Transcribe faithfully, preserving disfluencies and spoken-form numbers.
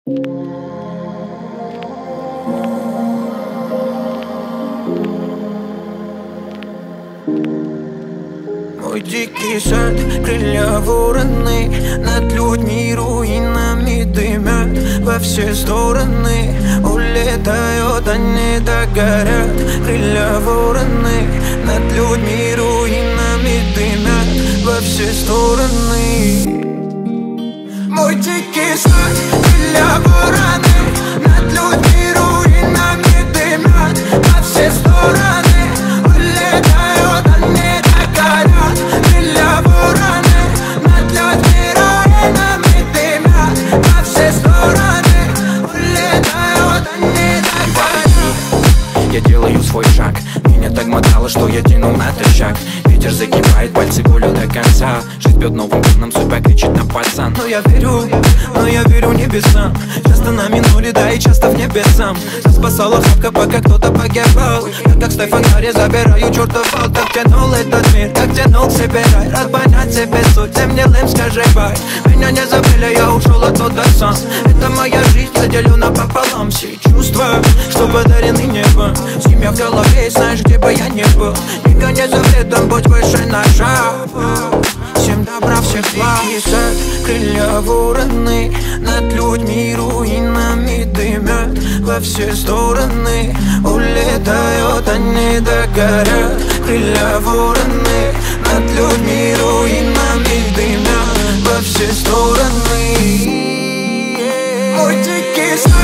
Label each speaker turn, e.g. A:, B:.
A: Мой дикий сад, крылья вороны, над людьми руинами дымят во все стороны. Улетают, они догорят. Крылья вороны, над людьми руинами дымят во все стороны. Мой дикий сад, крылья вороны, над людьми руинами дымят во все стороны. Улетают, они догорят. Крылья вороны, над людьми руинами дымят во все стороны. Улетают, они догорят.
B: Я делаю свой шаг, меня так мотало, что я тянул на тычак. Ветер загибает пальцы волю до конца. Жизнь бьет новым тоном, судьба кричит на пацан.
A: Но я верю, но я верю небесам. Часто на минуле, да и часто в небесам. Нас спасала хатка, пока кто-то погибал. Я как Стефан Гарри забираю чертов вал. Как тянул этот мир, как тянул к себе рай. Рад понять себе суть, всем милым скажи бай. Меня не забыли, я ушел оттуда сам. Это моя жизнь, я делю напополам. Все чувства, что подарены небом. Семья в голове, знаешь, где бы я ни был. Никогда не за вредом, будь выше ножа. Всем добра, всех благ. Сад, крылья вороны, над людьми руинами дымят во все стороны. Улетают, они догорят. Крылья вороны, над людьми руинами дымят во все стороны. Мой дикий сад.